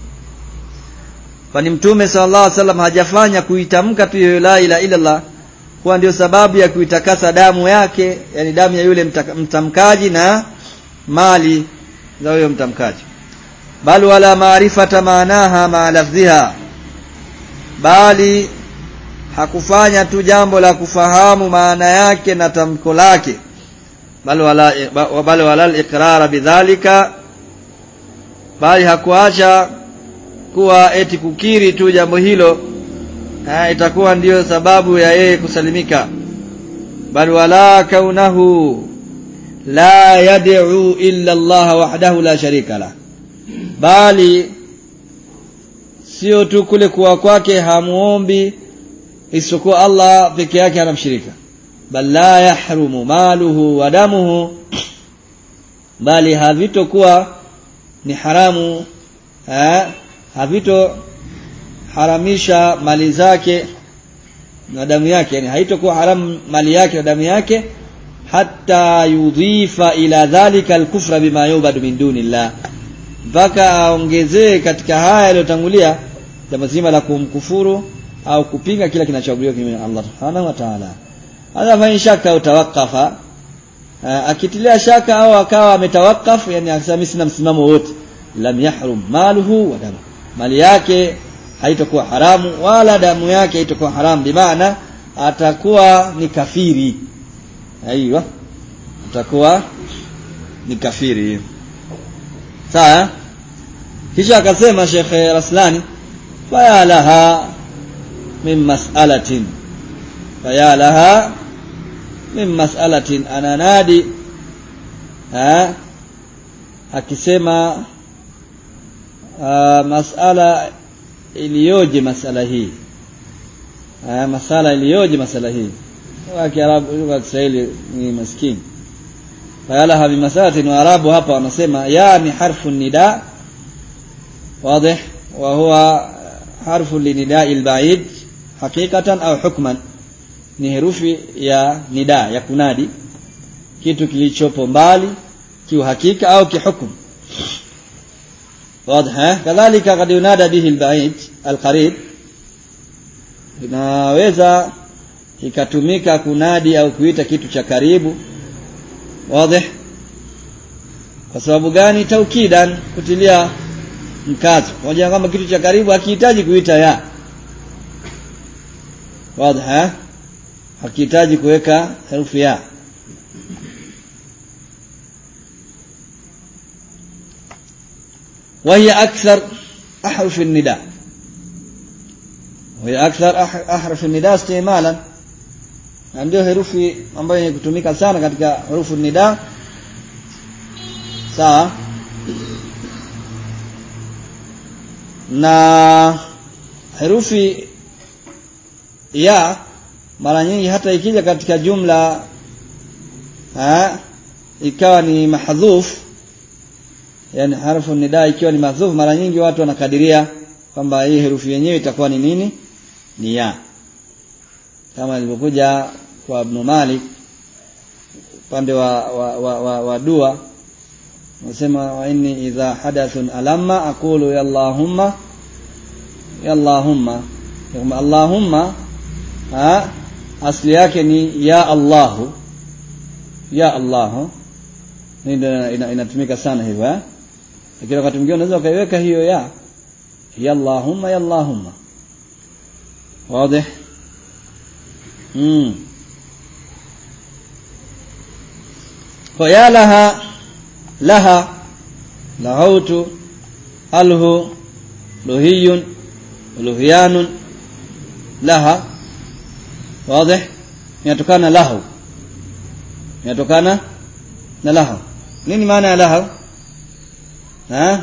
kwani mtume sallallahu alaihi wasallam hajafanya kuitamka tu la ilaha illa Allah kwa ndio sababu ya kuitakasa damu yake, yani damu ya yule mtamkaji na mali za huyo mtamkaji, bali wala maarifata maanaha ma lafdhiha, bali hakufanya tu jambo la kufahamu maana yake na tamko lake, bali wala bali wala al-iqrar bidhalika, bali hakuacha kuwa eti kukiri tu jambo hilo ha, itakuwa ndiyo sababu ya yeye kusalimika, bali wala kaunahu la yad'u illa Allah wahdahu la sharika la, bali sio tu kule kuwa kwake hamuombi isipokuwa Allah peke yake, hana mshirika. Bal la yahrumu maluhu wa damuhu, bali havitokuwa ni haramu ha, havito haramisha mali zake na damu yake, yani haitokuwa haramu mali yake na damu yake, hatta yudhifa ila dhalika al-kufra bima yubadu min dunillah, mpaka aongezee katika haya yaliyotangulia jambo zima la kumkufuru au kupinga kila kinachoabudiwa kinyume na Allah subhanahu wa ta'ala. Hata fa shaka utawakafa, akitilia shaka au akawa ametawakaf, yani akisema sina msimamo wote, lam yahrum maluhu wa damu, mali yake haitakuwa haramu wala damu yake haitakuwa haramu, bi maana atakuwa ni kafiri. Aiyo, atakuwa ni kafiri. Sawa? Kisha akasema Sheikh Raslani, fa laha min mas'alatin, fa laha min mas'alatin, ananadi ha akisema uh, masala iliyoje masala hii, ah masala iliyoje masala hii. Kwa Kiarabu, lugha Kiswahili ni maskini. Fayalaha bi masalatin, wa Arabu hapa wanasema ya ni harfu nida wazi, wa huwa harfu linida'i al-ba'id hakikatan au hukman, ni herufi ya nida ya kunadi kitu kilichopo mbali kiuhakika au kihukumu. واضح. كذلك قد ينادى به البعيد القريب, inaweza ikatumika kunadi au kuita kitu cha karibu. Wazi? Kwa sababu gani? Taukidan, kutilia mkazo, moja kama kitu cha karibu hakihitaji kuita ya. Wazi? Hakihitaji kuweka herufi ya. وهي أكثر أحرف النداء وهي أكثر أحرف النداء استعمالا, ndio herufi ambayo inatumika sana katika herufi nida. Sawa? Na herufi ya mara nyingi hata ikija katika jumla ha ikawa ni mahdhuf, yani harfu nida ikiwa ni mahdhuf, mara nyingi watu wanakadiria kwamba hii herufi yenyewe itakuwa ni nini? Ni ya. Kama ilivyokuja kwa Ibn Malik upande wa wa, wa, wa, wa dua, nasema wa inni idha hadathun alamma aqulu ya Allahumma ya Allahumma. Kama Allahumma ha asli yake ni ya Allahu, ya Allahu, ndio inatumika sana hivyo eh. Lakini wakati mwingine unaweza ukaiweka hiyo ya ya Allahumma ya Allahumma. Wazi? Mm. Kwa ya laha, laha, lahautu, alhu, luhiyun, luhiyanun, laha. Wazi? Inatokana lahu, inatokana na lahu. Nini maana ya lahu? ها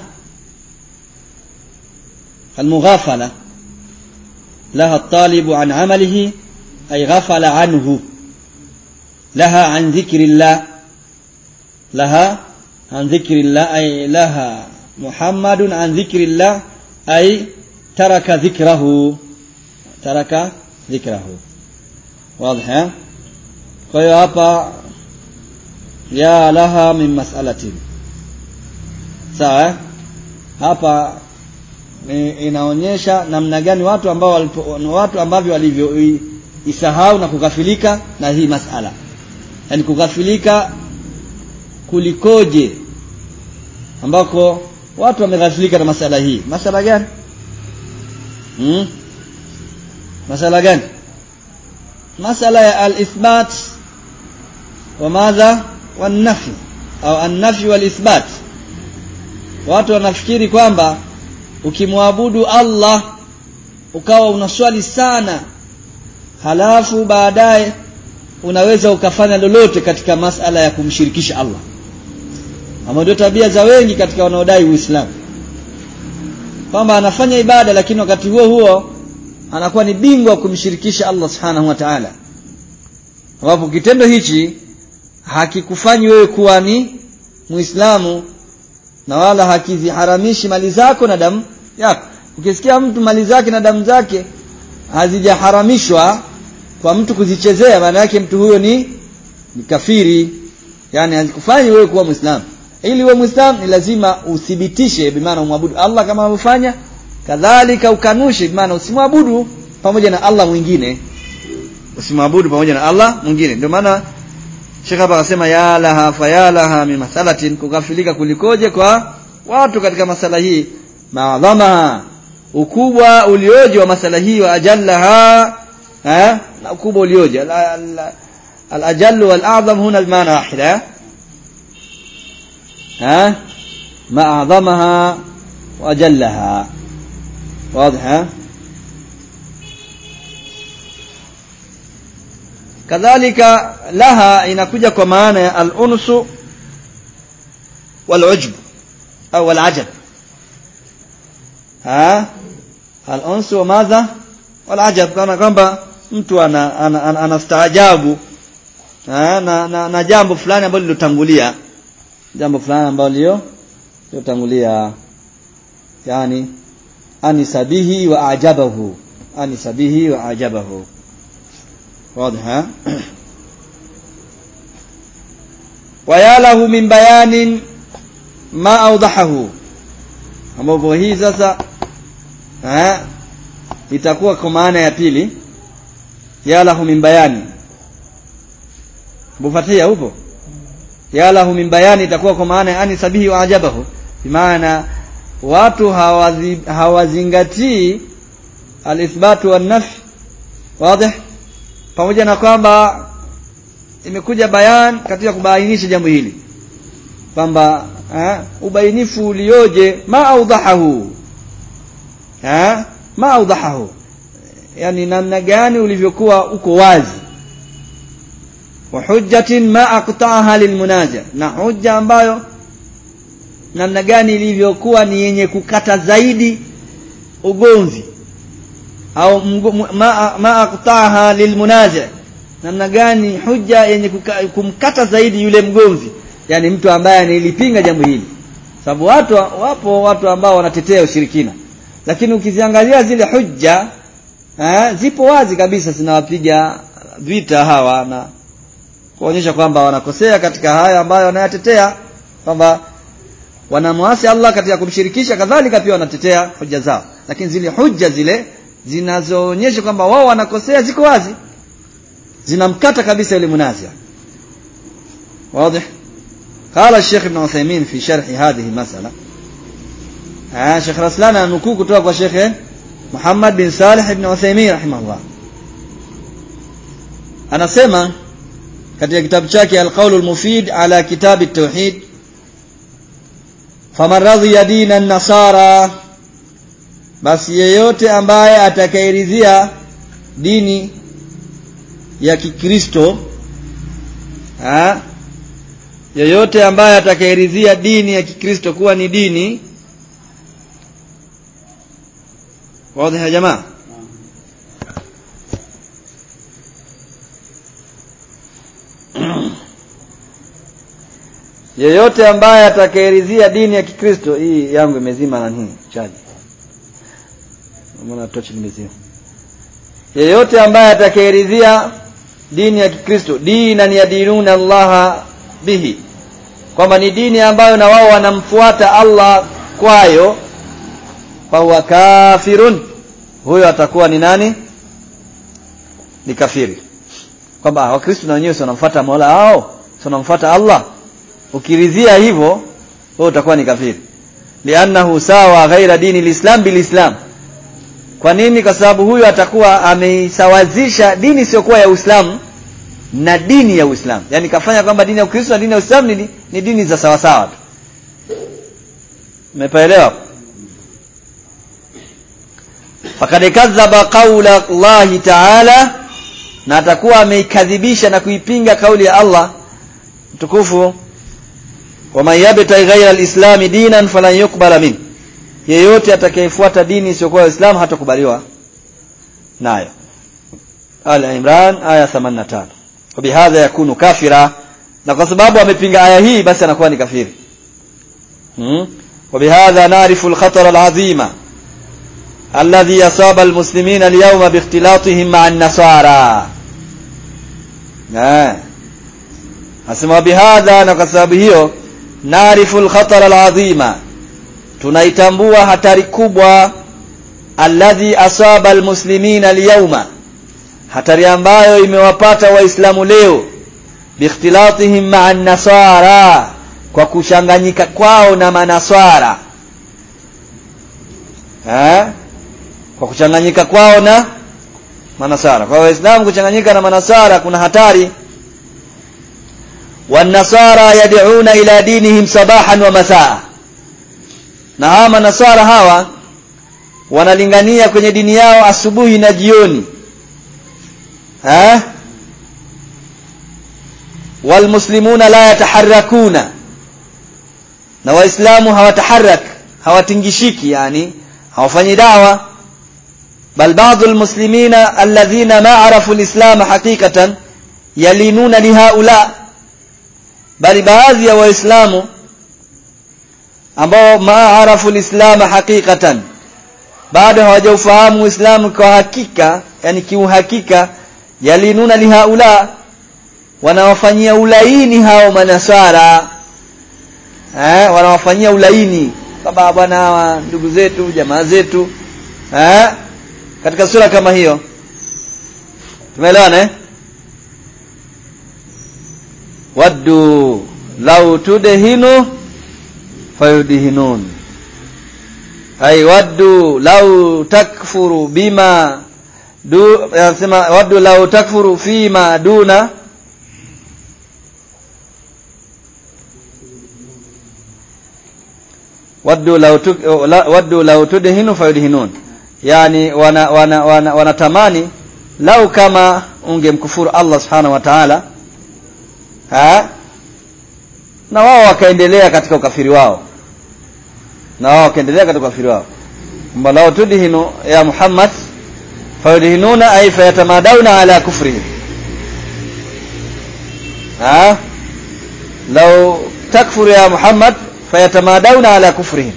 المغافلة، لها الطالب عن عمله أي غفل عنه، لها عن ذكر الله، لها عن ذكر الله أي لها محمد عن ذكر الله أي ترك ذكره، ترك ذكره. واضح؟ فيابا يا لها من مسألة. Sawa? Hapa inaonyesha namna gani watu ambao watu ambavyo walivyoisahau na kugafilika na hii masala. Yaani kugafilika kulikoje ambako watu wameghafilika na masala hii. Masala gani? Hmm? Masala gani? Masala ya al-ithbat wa madha wan-nafi au an-nafi wal-ithbat. Watu wanafikiri kwamba ukimwabudu Allah ukawa unaswali sana, halafu baadaye unaweza ukafanya lolote katika masala ya kumshirikisha Allah. Ama ndio tabia za wengi katika wanaodai Uislamu, kwamba anafanya ibada lakini wakati huo huo anakuwa ni bingwa wa kumshirikisha Allah subhanahu wa ta'ala. Wapo kitendo hichi hakikufanyi wewe kuwa ni Muislamu na wala hakiziharamishi mali zako na damu yako. Ukisikia mtu mali zake na damu zake hazijaharamishwa kwa mtu kuzichezea, maana yake mtu huyo ni ni kafiri, yani hazikufanyi wewe kuwa Muislamu. Ili uwe Muislamu ni lazima uthibitishe bi maana umwabudu Allah kama anavyofanya, kadhalika ukanushe bi maana usimwabudu pamoja na Allah mwingine. Usimwabudu pamoja na Allah mwingine. Ndio maana Sheikh hapa akasema ya laha fayalaha min masalatin, kukafilika kulikoje kwa watu katika masala hii, maadhama, ukubwa ulioje wa masala hii, wa ajallaha, eh, na ukubwa ulioje. al-ajall wal-a'zam huna bimaana wahida, ha ma'adhamaha wa ajallaha. wazi? Kadhalika laha inakuja kwa maana ya al-unsu wal-ujb au al-ajab. ha al-unsu wa madha wal-ajab, kana kwamba mtu ana anastaajabu ana, ana, ana, na, na jambo fulani ambalo lilotangulia, jambo fulani ambalo lilotangulia, yani anisabihi wa ajabahu, anisabihi wa ajabahu. واضح؟ ويا له من بيان ما أوضحه. ambapo hii sasa eh itakuwa kwa maana ya pili, ya lahu min bayani. Bufatia upo? Ya lahu min bayani itakuwa kwa maana ya ani sabihi wa ajabahu, bimaana watu hawazi, hawazingatii al-ithbatu wan-nafy. wazi? Pamoja na kwamba imekuja bayan katika kubainisha jambo hili kwamba eh, ubainifu ulioje, ma awdahahu, eh ma awdahahu, yani namna gani ulivyokuwa uko wazi, wa hujjatin ma aqta'aha lilmunaja, na hujja ambayo namna gani ilivyokuwa ni yenye kukata zaidi ugomvi, au ma ma aqta'aha lilmunazi, namna gani hujja yenye kumkata zaidi yule mgomvi, yani mtu ambaye anilipinga jambo hili. Sababu watu wapo watu ambao wanatetea ushirikina, lakini ukiziangalia zile hujja eh, zipo wazi kabisa, zinawapiga vita hawa na kuonyesha kwamba wanakosea katika haya ambayo wanayatetea, kwamba wanamwasi Allah katika kumshirikisha, kadhalika pia wanatetea hujja zao. Lakini zile hujja zile zinazoonyesha kwamba wao wanakosea ziko wazi, zinamkata kabisa ile munazia. wazi? Qala Sheikh Ibn Uthaymeen fi sharh hadhihi masala, ah Sheikh Raslan anukuu kutoka kwa Sheikh Muhammad bin Salih Ibn Uthaymeen rahimahullah, anasema katika kitabu chake Al-Qawl al-Mufid ala kitab at-tauhid, faman radhiya dina an-nasara, basi yeyote ambaye atakayeridhia dini ya Kikristo, ah yeyote ambaye atakayeridhia dini ya Kikristo kuwa ni dini, wazi ya jamaa, yeyote ambaye atakayeridhia dini ya Kikristo, hii yangu imezima na nini chaji, mbona tochi nimezima. Yeyote ambaye atakayeridhia dini ya Kikristo, dini ya dinuna Allah bihi, kwamba ni dini ambayo na wao wanamfuata Allah kwayo, fa huwa kafirun, huyo atakuwa ni nani? Ni kafiri. Kwamba Wakristo na wenyewe wanamfuata Mola wao, wanamfuata Allah, ukiridhia hivyo wewe utakuwa ni kafiri. Li'annahu sawa ghaira dini al-islam bil-islam. Kwa nini? Kwa sababu huyo atakuwa ameisawazisha dini sio kuwa ya Uislamu na dini ya Uislamu, yani kafanya kwamba dini ya Ukristo na dini ya Uislamu ni, ni dini za sawa sawa tu. Umepaelewa? Fakad kadhaba qawla Allah ta'ala, na atakuwa ameikadhibisha na kuipinga kauli ya Allah mtukufu, wa man yabtaghi ghayra al-islam dinan falan yuqbala min, yeyote atakayefuata dini isiyokuwa ya Uislamu hatakubaliwa nayo. Al-Imran aya themanini na tano. Kwa bihadha yakunu kafira, na kwa sababu amepinga aya hii basi anakuwa ni kafiri. hmm wa bihadha na'rifu al-khatar al-azima alladhi yasaba al-muslimina al-yawma bi ikhtilatihim ma'a an-nasara. na asema bihadha, na kwa sababu hiyo naarifu al-khatar al-azima, tunaitambua hatari kubwa, alladhi asaba al-muslimina al-yawma, hatari ambayo imewapata waislamu leo, biikhtilatihim ma'a an-nasara, kwa kuchanganyika kwao na manasara. Eh? Kwa kuchanganyika kwao na manasara. Kwa waislamu kuchanganyika na manasara kuna hatari. Wan-nasara yad'una ila dinihim sabahan wa masaa, na hawa manasara hawa wanalingania kwenye dini yao asubuhi na jioni. Eh? Wal muslimuna la yataharrakuna, na waislamu hawataharak, hawatingishiki, yani hawafanyi dawa. Bal baadhi almuslimina alladhina ma arafu alislam haqiqatan yalinuna lihaula, bali baadhi ya waislamu ambao ma arafu alislam haqiqatan, bado hawajaufahamu uislamu kwa hakika, yani kiuhakika, yalinuna lihaula, wanawafanyia ulaini hao manasara. Eh, wanawafanyia ulaini kama bwana hawa ndugu zetu, jamaa zetu, eh, katika sura kama hiyo. Tumeelewana eh? Waddu law tudhinu fayudhinun, ay waddu law takfuru bima du, yanasema waddu law takfuru fima duna waddu law waddu law tudhinu fayudhinun, yani wana wana wana wanatamani lau kama ungemkufuru Allah subhanahu wa ta'ala, ha, na wao wakaendelea katika ukafiri wao, na wao wakaendelea katika ukafiri wao. Mbona law tudhinu ya Muhammad fayudhinuna, ay fayatamadawna ala kufrihim. Ha, law takfuru ya Muhammad fayatamadawna ala kufrihim.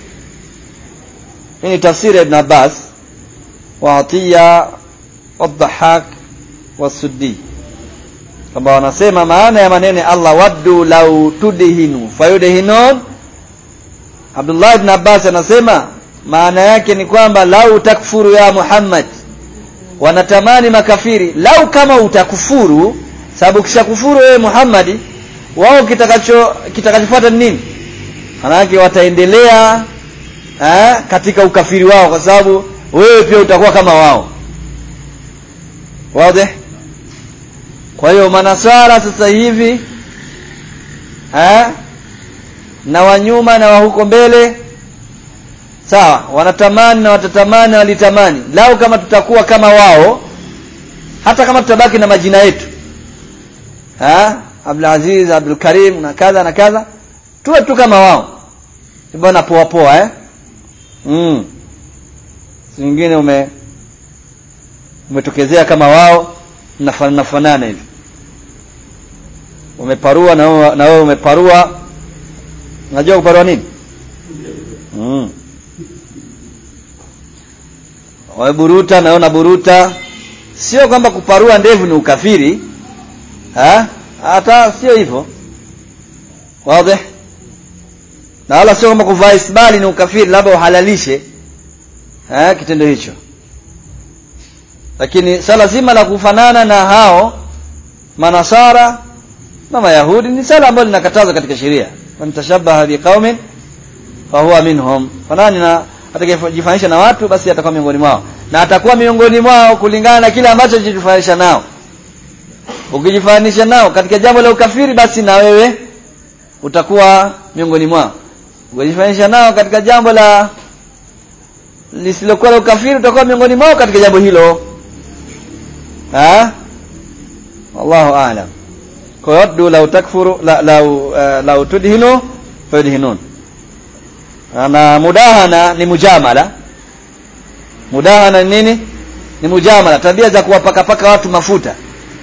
Hii tafsiri Ibn Abbas wa Atiya wa Dhahak wa Suddi, kama wanasema maana ya maneno Allah waddu law tudhinu fayudhinun. Abdullah ibn Abbas anasema maana yake ni kwamba lau takfuru ya Muhammad, wanatamani makafiri lau kama utakufuru, sababu kisha kufuru wewe Muhammad, wao kitakacho kitakachofuata ni nini? Maana wataendelea eh, katika ukafiri wao, kwa sababu wewe pia utakuwa kama wao. Wazi? Kwa hiyo manasara sasa hivi eh, na wanyuma na wa huko mbele sawa, wanatamani na watatamani, walitamani lau kama tutakuwa kama wao, hata kama tutabaki na majina yetu, eh, Abdul Aziz, Abdul Karim na kadha na kadha, tuwe tu kama wao. Bwana poa poa eh? Mm. Singine ume umetokezea kama wao, mnafanana fanana hivi. Umeparua na wewe na wewe umeparua. Unajua kuparua nini? Mm. Wewe buruta na wewe na buruta. Sio kwamba kuparua ndevu ni ukafiri. Ha? Hata sio hivyo. Wazi? Na wala sio kwamba kuvaa isbali ni ukafiri, labda uhalalishe eh kitendo hicho. Lakini sala zima la kufanana na hao manasara na mayahudi ni sala ambayo linakatazwa katika sheria. Man tashabbaha biqaumin fa huwa minhum, fanani na atakayejifanisha na watu basi atakuwa miongoni mwao, na atakuwa miongoni mwao kulingana na kile ambacho jifanisha nao. Ukijifanisha nao katika jambo la ukafiri, basi na wewe utakuwa miongoni mwao. Ukijifanisha nao katika jambo la lisilokuwa la ukafiri, utakuwa miongoni mwao katika jambo hilo. Ha? Wallahu a'lam. Kwa waddu law takfuru la law uh, law tudhinu fayudhinun. Na mudahana ni mujamala. Mudahana nini? Ni mujamala, tabia za kuwapaka paka watu mafuta,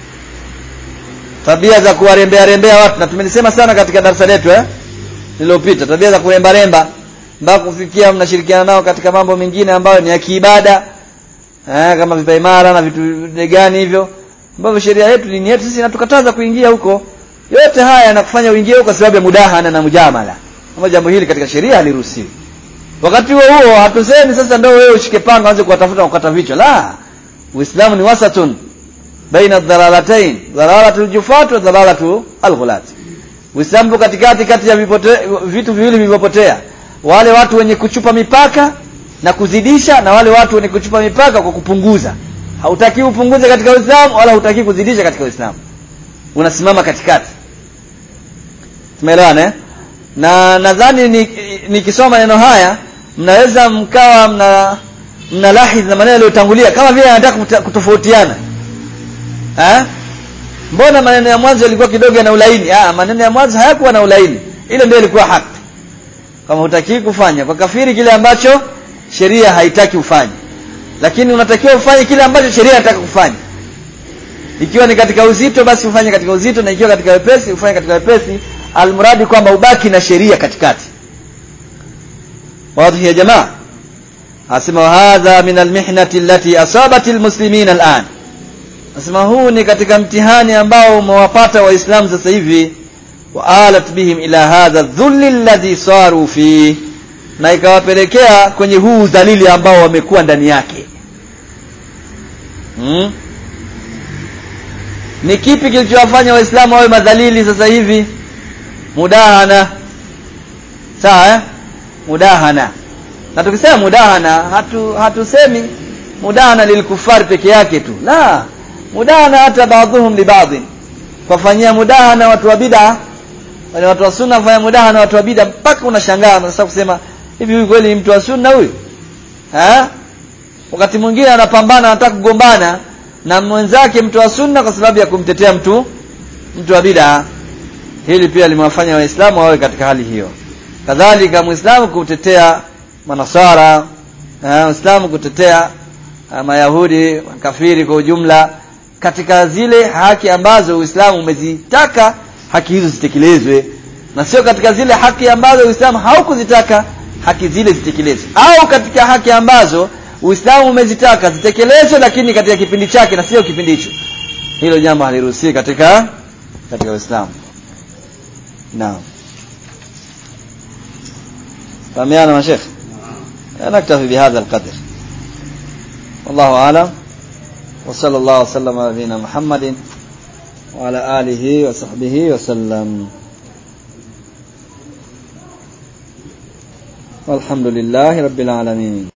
tabia za kuwarembea rembea watu. Na tumelisema sana katika darasa letu eh lililopita, tabia za kuremba remba mpaka kufikia mnashirikiana nao katika mambo mengine ambayo ni ya kiibada, eh kama vipaimara na vitu gani hivyo ambavyo sheria yetu, dini yetu sisi inatukataza kuingia huko. Yote haya yanakufanya uingie kwa sababu ya mudahana na mujamala. Kama jambo hili katika sheria haliruhusiwi. Wakati huo huo hatusemi sasa ndio wewe ushike panga anze kuwatafuta kukata vichwa. La. Uislamu ni wasatun baina ad-dalalatayn, dalalatul jufat wa dalalatul al-ghulat. Uislamu katikati kati ya vipote, vitu viwili vilivyopotea. Wale watu wenye kuchupa mipaka na kuzidisha na wale watu wenye kuchupa mipaka kwa kupunguza. Hautaki upunguze katika Uislamu wala hutaki kuzidisha katika Uislamu. Unasimama katikati. Tumeelewana eh? Na nadhani nikisoma neno haya mnaweza mkawa mna mnalahiz na maneno yaliyotangulia kama vile anataka kutofautiana. Eh? Mbona maneno ya mwanzo yalikuwa kidogo yana ulaini? Ah, maneno ya mwanzo hayakuwa na ulaini. Ile ndio ilikuwa haki. Kama hutaki kufanya kwa kafiri kile ambacho sheria haitaki ufanye. Lakini unatakiwa ufanye kile ambacho sheria inataka kufanya. Ikiwa ni katika uzito basi ufanye katika uzito, na ikiwa katika wepesi ufanye katika wepesi, almuradi kwamba ubaki na sheria katikati. Wazi ya jamaa. Asema hadha min almihnati allati asabat almuslimin al'an. Asema huu ni katika mtihani ambao umewapata waislamu sasa hivi, wa alat bihim ila hadha dhulli alladhi saru fi, na ikawapelekea kwenye huu dhalili ambao wamekuwa ndani yake. Hmm? Ni kipi kilichowafanya waislamu wawe madhalili sasa hivi? Mudahana. Sawa eh? Mudahana. Na tukisema mudahana hatu hatusemi mudahana lilkufar peke yake tu. La. Mudahana hata baadhuhum li baadhi. Kufanyia mudahana watu wa bid'a, wale watu wa sunna fanya mudahana watu wa bid'a mpaka unashangaa sasa kusema hivi huyu kweli mtu wa sunna huyu? Eh? Wakati mwingine anapambana anataka kugombana na mwenzake mtu wa sunna kwa sababu ya kumtetea mtu mtu wa bid'a. Hili pia limewafanya waislamu wawe katika hali hiyo. Kadhalika muislamu kutetea manasara, eh, muislamu kutetea uh, mayahudi, kafiri kwa ujumla katika zile haki ambazo Uislamu umezitaka haki hizo zitekelezwe, na sio katika zile haki ambazo Uislamu haukuzitaka haki zile zitekelezwe, au katika haki ambazo Uislamu umezitaka zitekelezwe lakini katika kipindi chake na sio kipindi hicho. Hilo jambo haliruhusiwi katika katika Uislamu. Naam. فهمنا يا شيخ. نكتفي بهذا القدر. والله أعلم. وصلى الله وسلم على نبينا محمد وعلى آله وصحبه وسلم. والحمد لله رب العالمين.